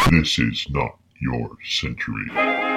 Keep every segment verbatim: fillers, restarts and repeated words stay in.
This is not your century.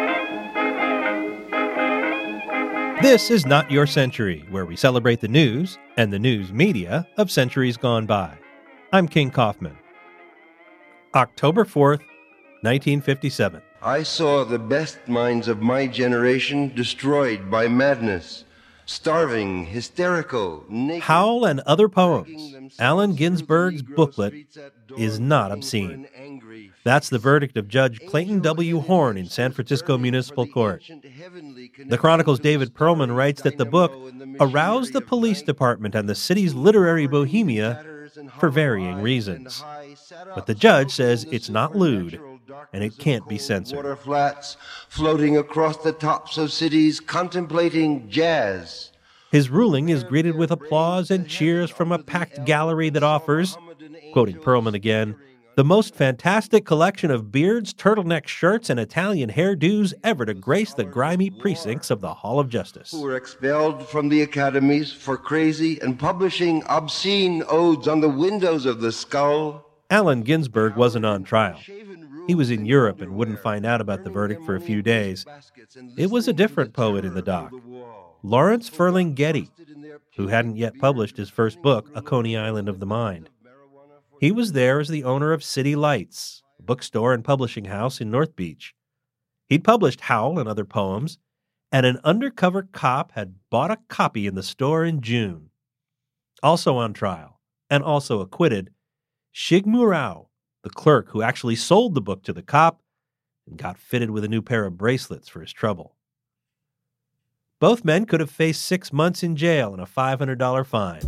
This is Not Your Century, where we celebrate the news and the news media of centuries gone by. I'm King Kaufman. October fourth, nineteen fifty-seven. I saw the best minds of my generation destroyed by madness, starving, hysterical, naked. Howl and Other Poems, Allen Ginsberg's booklet, is not obscene. That's the verdict of Judge Clayton W. Horn in San Francisco Municipal Court. The Chronicle's David Perlman writes that the book aroused the police department and the city's literary bohemia for varying reasons. But the judge says it's not lewd, and it can't be censored. Water flats floating across the tops of cities contemplating jazz. His ruling is greeted with applause and cheers from a packed gallery that offers, quoting Perlman again, the most fantastic collection of beards, turtleneck shirts, and Italian hairdos ever to grace the grimy precincts of the Hall of Justice. Who were expelled from the academies for crazy and publishing obscene odes on the windows of the skull. Allen Ginsberg wasn't on trial. He was in Europe and wouldn't find out about the verdict for a few days. It was a different poet in the dock, Lawrence Ferlinghetti, who hadn't yet published his first book, A Coney Island of the Mind. He was there as the owner of City Lights, a bookstore and publishing house in North Beach. He'd published Howl and Other Poems, and an undercover cop had bought a copy in the store in June. Also on trial, and also acquitted, Shig Murao, the clerk who actually sold the book to the cop and got fitted with a new pair of bracelets for his trouble. Both men could have faced six months in jail and a five hundred dollars fine.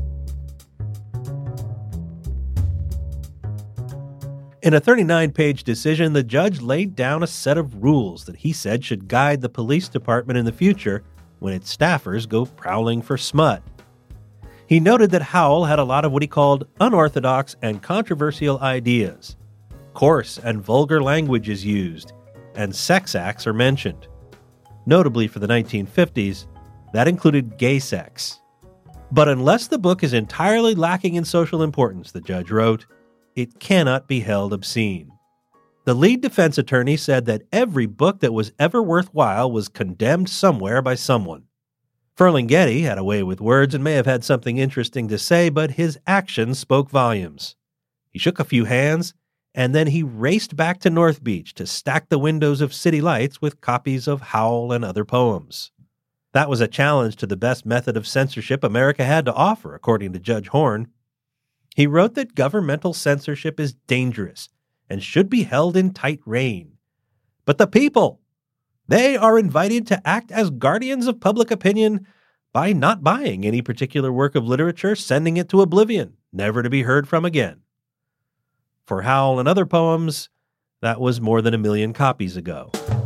In a thirty-nine page decision, the judge laid down a set of rules that he said should guide the police department in the future when its staffers go prowling for smut. He noted that Howl had a lot of what he called unorthodox and controversial ideas. Coarse and vulgar language is used, and sex acts are mentioned. Notably for the nineteen fifties, that included gay sex. But unless the book is entirely lacking in social importance, the judge wrote, it cannot be held obscene. The lead defense attorney said that every book that was ever worthwhile was condemned somewhere by someone. Ferlinghetti had a way with words and may have had something interesting to say, but his actions spoke volumes. He shook a few hands, and then he raced back to North Beach to stack the windows of City Lights with copies of Howl and Other Poems. That was a challenge to the best method of censorship America had to offer, according to Judge Horn. He wrote that governmental censorship is dangerous and should be held in tight rein. But the people, they are invited to act as guardians of public opinion by not buying any particular work of literature, sending it to oblivion, never to be heard from again. For Howl and Other Poems, that was more than a million copies ago.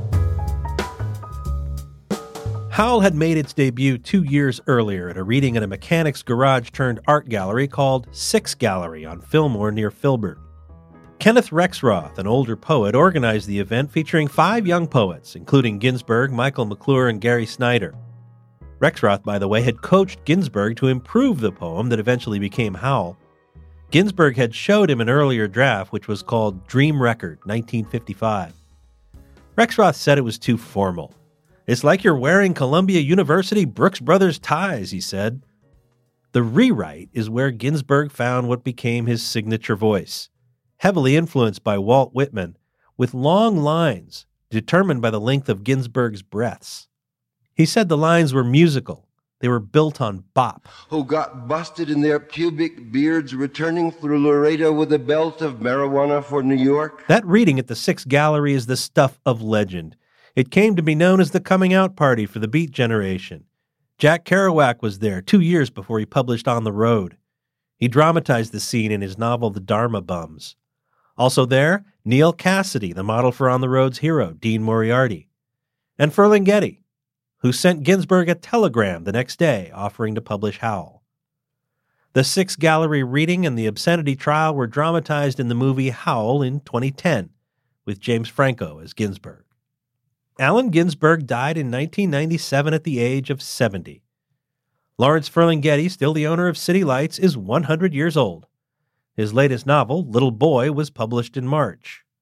Howl had made its debut two years earlier at a reading at a mechanics garage-turned-art gallery called Six Gallery on Fillmore near Filbert. Kenneth Rexroth, an older poet, organized the event featuring five young poets, including Ginsberg, Michael McClure, and Gary Snyder. Rexroth, by the way, had coached Ginsberg to improve the poem that eventually became Howl. Ginsberg had showed him an earlier draft, which was called Dream Record, nineteen fifty-five. Rexroth said it was too formal. It's like you're wearing Columbia University Brooks Brothers ties, he said. The rewrite is where Ginsberg found what became his signature voice, heavily influenced by Walt Whitman, with long lines determined by the length of Ginsberg's breaths. He said the lines were musical. They were built on bop. Who got busted in their pubic beards returning through Laredo with a belt of marijuana for New York. That reading at the Six Gallery is the stuff of legend. It came to be known as the coming out party for the Beat generation. Jack Kerouac was there two years before he published On the Road. He dramatized the scene in his novel The Dharma Bums. Also there, Neal Cassady, the model for On the Road's hero, Dean Moriarty. And Ferlinghetti, who sent Ginsberg a telegram the next day offering to publish Howl. The Six Gallery reading and the obscenity trial were dramatized in the movie Howl in twenty ten, with James Franco as Ginsberg. Allen Ginsberg died in nineteen ninety-seven at the age of seventy. Lawrence Ferlinghetti, still the owner of City Lights, is one hundred years old. His latest novel, Little Boy, was published in March.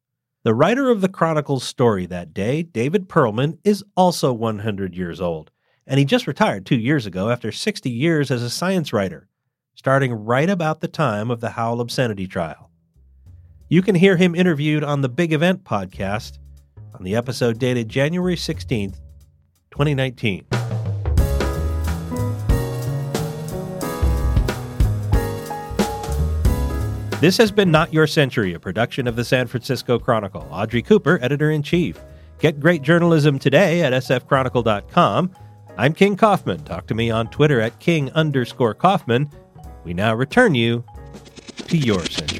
The writer of the Chronicle's story that day, David Perlman, is also one hundred years old, and he just retired two years ago after sixty years as a science writer, starting right about the time of the Howell obscenity trial. You can hear him interviewed on the Big Event podcast on the episode dated January sixteenth, twenty nineteen. This has been Not Your Century, a production of the San Francisco Chronicle. Audrey Cooper, editor-in-chief. Get great journalism today at s f chronicle dot com. I'm King Kaufman. Talk to me on Twitter at king underscore Kaufman. We now return you to your century.